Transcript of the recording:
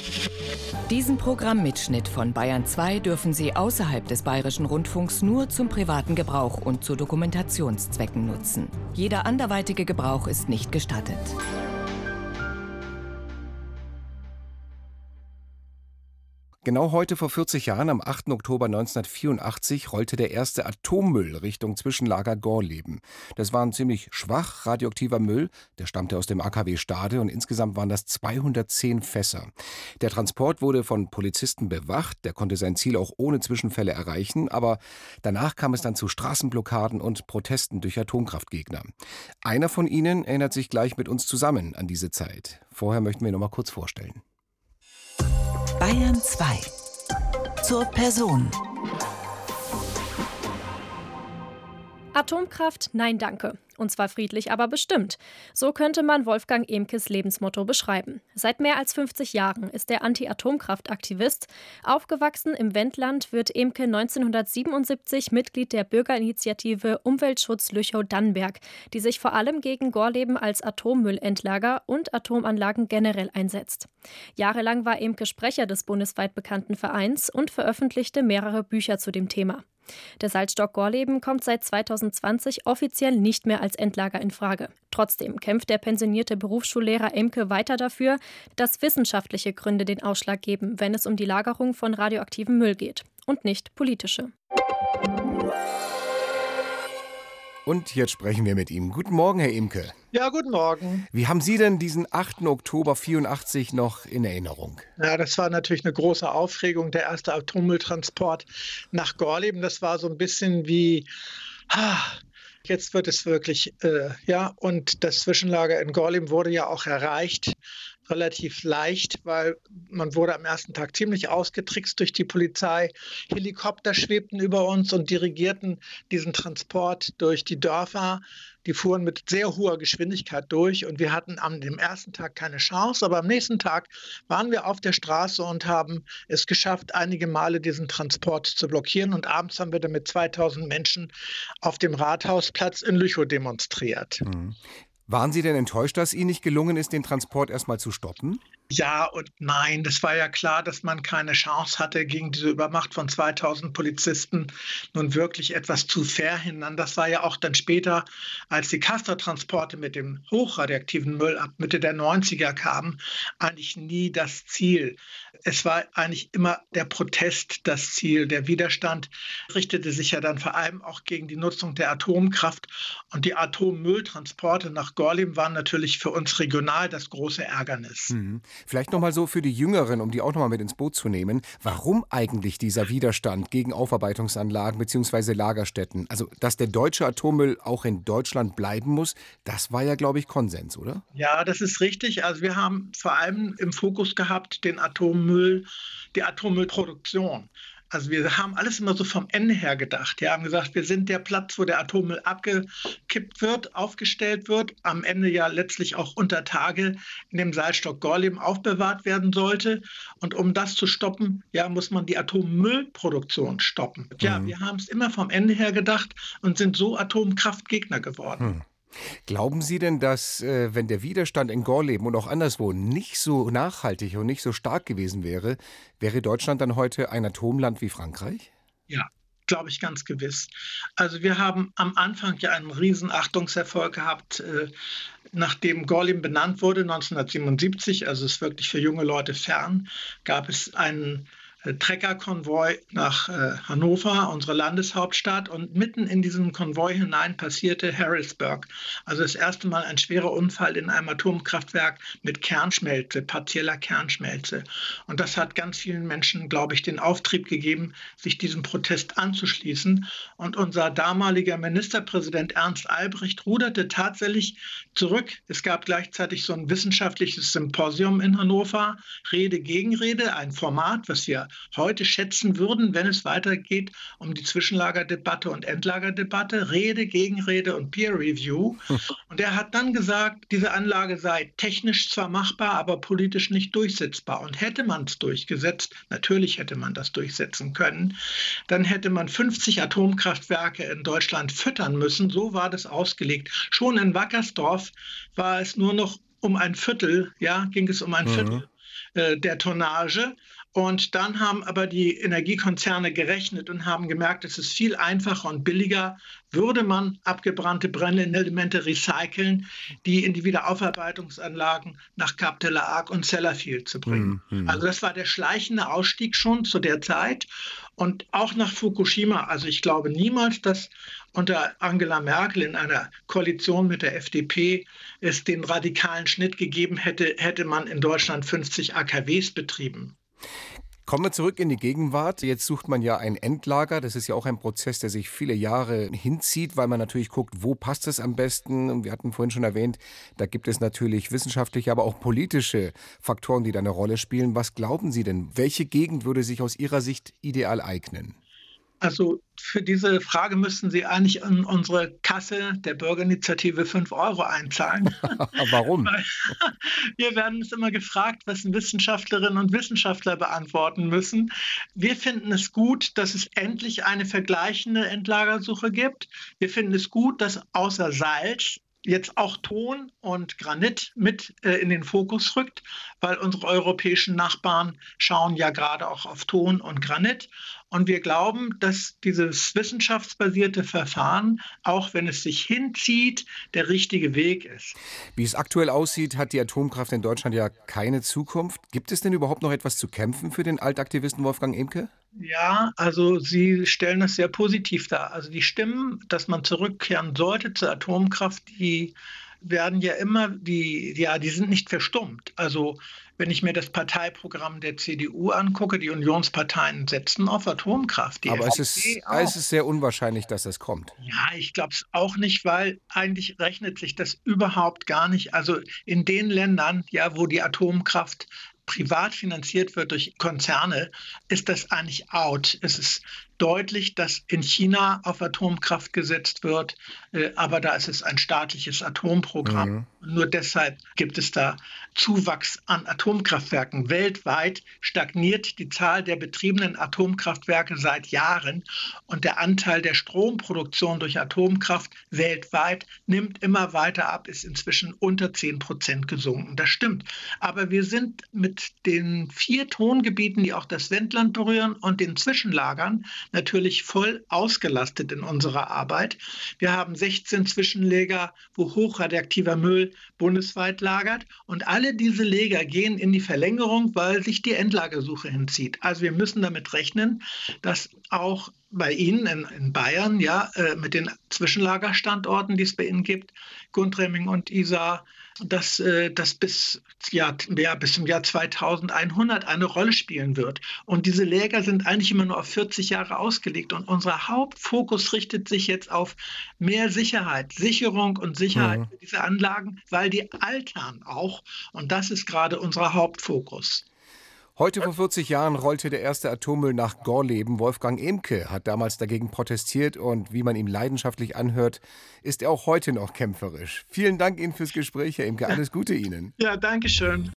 Diesen Programmmitschnitt von Bayern 2 dürfen Sie außerhalb des Bayerischen Rundfunks nur zum privaten Gebrauch und zu Dokumentationszwecken nutzen. Jeder anderweitige Gebrauch ist nicht gestattet. Genau heute vor 40 Jahren, am 8. Oktober 1984, rollte der erste Atommüll Richtung Zwischenlager Gorleben. Das war ein ziemlich schwach radioaktiver Müll, der stammte aus dem AKW Stade und insgesamt waren das 210 Fässer. Der Transport wurde von Polizisten bewacht, der konnte sein Ziel auch ohne Zwischenfälle erreichen, aber danach kam es dann zu Straßenblockaden und Protesten durch Atomkraftgegner. Einer von ihnen erinnert sich gleich mit uns zusammen an diese Zeit. Vorher möchten wir noch mal kurz vorstellen. Bayern 2. Zur Person. Atomkraft, nein danke. Und zwar friedlich, aber bestimmt. So könnte man Wolfgang Ehmkes Lebensmotto beschreiben. Seit mehr als 50 Jahren ist er Anti-Atomkraft-Aktivist. Aufgewachsen im Wendland wird Ehmke 1977 Mitglied der Bürgerinitiative Umweltschutz Lüchow-Dannenberg, die sich vor allem gegen Gorleben als Atommüllendlager und Atomanlagen generell einsetzt. Jahrelang war Ehmke Sprecher des bundesweit bekannten Vereins und veröffentlichte mehrere Bücher zu dem Thema. Der Salzstock Gorleben kommt seit 2020 offiziell nicht mehr als Endlager in Frage. Trotzdem kämpft der pensionierte Berufsschullehrer Ehmke weiter dafür, dass wissenschaftliche Gründe den Ausschlag geben, wenn es um die Lagerung von radioaktivem Müll geht und nicht politische. Und jetzt sprechen wir mit ihm. Guten Morgen, Herr Ehmke. Ja, guten Morgen. Wie haben Sie denn diesen 8. Oktober 84 noch in Erinnerung? Ja, das war natürlich eine große Aufregung, der erste Atommülltransport nach Gorleben. Das war so ein bisschen wie, jetzt wird es wirklich, und das Zwischenlager in Gorleben wurde ja auch erreicht. Relativ leicht, weil man wurde am ersten Tag ziemlich ausgetrickst durch die Polizei. Helikopter schwebten über uns und dirigierten diesen Transport durch die Dörfer. Die fuhren mit sehr hoher Geschwindigkeit durch und wir hatten an dem ersten Tag keine Chance, aber am nächsten Tag waren wir auf der Straße und haben es geschafft, einige Male diesen Transport zu blockieren und abends haben wir dann mit 2000 Menschen auf dem Rathausplatz in Lüchow demonstriert. Mhm. Waren Sie denn enttäuscht, dass Ihnen nicht gelungen ist, den Transport erstmal zu stoppen? Ja und nein. Das war ja klar, dass man keine Chance hatte, gegen diese Übermacht von 2000 Polizisten nun wirklich etwas zu verhindern. Das war ja auch dann später, als die Castor-Transporte mit dem hochradioaktiven Müll ab Mitte der 90er kamen, eigentlich nie das Ziel. Es war eigentlich immer der Protest das Ziel. Der Widerstand richtete sich ja dann vor allem auch gegen die Nutzung der Atomkraft. Und die Atommülltransporte nach Gorleben waren natürlich für uns regional das große Ärgernis. Vielleicht nochmal so für die Jüngeren, um die auch nochmal mit ins Boot zu nehmen. Warum eigentlich dieser Widerstand gegen Aufarbeitungsanlagen bzw. Lagerstätten? Also, dass der deutsche Atommüll auch in Deutschland bleiben muss, das war ja, glaube ich, Konsens, oder? Ja, das ist richtig. Also wir haben vor allem im Fokus gehabt den Atommüll, die Atommüllproduktion. Also wir haben alles immer so vom Ende her gedacht. Wir haben gesagt, wir sind der Platz, wo der Atommüll abgekippt wird, aufgestellt wird, am Ende ja letztlich auch unter Tage in dem Salzstock Gorleben aufbewahrt werden sollte. Und um das zu stoppen, ja, muss man die Atommüllproduktion stoppen. Ja, wir haben es immer vom Ende her gedacht und sind so Atomkraftgegner geworden. Glauben Sie denn, dass, wenn der Widerstand in Gorleben und auch anderswo nicht so nachhaltig und nicht so stark gewesen wäre, wäre Deutschland dann heute ein Atomland wie Frankreich? Ja, glaube ich ganz gewiss. Also wir haben am Anfang ja einen riesen Achtungserfolg gehabt, nachdem Gorleben benannt wurde, 1977, also ist wirklich für junge Leute fern, gab es einen Treckerkonvoi nach Hannover, unsere Landeshauptstadt. Und mitten in diesen Konvoi hinein passierte Harrisburg. Also das erste Mal ein schwerer Unfall in einem Atomkraftwerk mit Kernschmelze, partieller Kernschmelze. Und das hat ganz vielen Menschen, glaube ich, den Auftrieb gegeben, sich diesem Protest anzuschließen. Und unser damaliger Ministerpräsident Ernst Albrecht ruderte tatsächlich zurück. Es gab gleichzeitig so ein wissenschaftliches Symposium in Hannover, Rede gegen Rede, ein Format, was wir heute schätzen würden, wenn es weitergeht um die Zwischenlagerdebatte und Endlagerdebatte, Rede, Gegenrede und Peer Review. Und er hat dann gesagt, diese Anlage sei technisch zwar machbar, aber politisch nicht durchsetzbar. Und hätte man es durchgesetzt, natürlich hätte man das durchsetzen können, dann hätte man 50 Atomkraftwerke in Deutschland füttern müssen. So war das ausgelegt. Schon in Wackersdorf war es nur noch um ein Viertel, ging es um ein Viertel der Tonnage. Und dann haben aber die Energiekonzerne gerechnet und haben gemerkt, es ist viel einfacher und billiger, würde man abgebrannte Brennelemente recyceln, die in die Wiederaufarbeitungsanlagen nach Cap de la Hague und Sellafield zu bringen. Also das war der schleichende Ausstieg schon zu der Zeit. Und auch nach Fukushima, also ich glaube niemals, dass unter Angela Merkel in einer Koalition mit der FDP es den radikalen Schnitt gegeben hätte, hätte man in Deutschland 50 AKWs betrieben. Kommen wir zurück in die Gegenwart. Jetzt sucht man ja ein Endlager. Das ist ja auch ein Prozess, der sich viele Jahre hinzieht, weil man natürlich guckt, wo passt es am besten. Und wir hatten vorhin schon erwähnt, da gibt es natürlich wissenschaftliche, aber auch politische Faktoren, die da eine Rolle spielen. Was glauben Sie denn? Welche Gegend würde sich aus Ihrer Sicht ideal eignen? Also für diese Frage müssten Sie eigentlich in unsere Kasse der Bürgerinitiative 5 € einzahlen. Warum? Wir werden uns immer gefragt, was Wissenschaftlerinnen und Wissenschaftler beantworten müssen. Wir finden es gut, dass es endlich eine vergleichende Endlagersuche gibt. Wir finden es gut, dass außer Salz jetzt auch Ton und Granit mit in den Fokus rückt, weil unsere europäischen Nachbarn schauen ja gerade auch auf Ton und Granit. Und wir glauben, dass dieses wissenschaftsbasierte Verfahren, auch wenn es sich hinzieht, der richtige Weg ist. Wie es aktuell aussieht, hat die Atomkraft in Deutschland ja keine Zukunft. Gibt es denn überhaupt noch etwas zu kämpfen für den Altaktivisten Wolfgang Imke? Ja, also Sie stellen das sehr positiv dar. Also die Stimmen, dass man zurückkehren sollte zur Atomkraft, die werden ja immer, die sind nicht verstummt. Also wenn ich mir das Parteiprogramm der CDU angucke, die Unionsparteien setzen auf Atomkraft. Aber es ist sehr unwahrscheinlich, dass das kommt. Ja, ich glaube es auch nicht, weil eigentlich rechnet sich das überhaupt gar nicht. Also in den Ländern, ja, wo die Atomkraft privat finanziert wird durch Konzerne, ist das eigentlich out. Es ist deutlich, dass in China auf Atomkraft gesetzt wird, aber da ist es ein staatliches Atomprogramm. Nur deshalb gibt es da Zuwachs an Atomkraftwerken. Weltweit stagniert die Zahl der betriebenen Atomkraftwerke seit Jahren und der Anteil der Stromproduktion durch Atomkraft weltweit nimmt immer weiter ab, ist inzwischen unter 10% gesunken. Das stimmt. Aber wir sind mit den 4 Tongebieten, die auch das Wendland berühren und den Zwischenlagern natürlich voll ausgelastet in unserer Arbeit. Wir haben 16 Zwischenlager, wo hochradioaktiver Müll bundesweit lagert. Und alle diese Lager gehen in die Verlängerung, weil sich die Endlagersuche hinzieht. Also wir müssen damit rechnen, dass auch bei Ihnen in Bayern, ja, mit den Zwischenlagerstandorten, die es bei Ihnen gibt, Gundremming und Isar, dass das bis zum Jahr 2100 eine Rolle spielen wird. Und diese Lager sind eigentlich immer nur auf 40 Jahre ausgelegt. Und unser Hauptfokus richtet sich jetzt auf mehr Sicherheit, Sicherung und Sicherheit für diese Anlagen, weil die altern auch. Und das ist gerade unser Hauptfokus. Heute vor 40 Jahren rollte der erste Atommüll nach Gorleben. Wolfgang Imke hat damals dagegen protestiert und wie man ihm leidenschaftlich anhört, ist er auch heute noch kämpferisch. Vielen Dank Ihnen fürs Gespräch, Herr Imke. Alles Gute Ihnen. Ja, danke schön.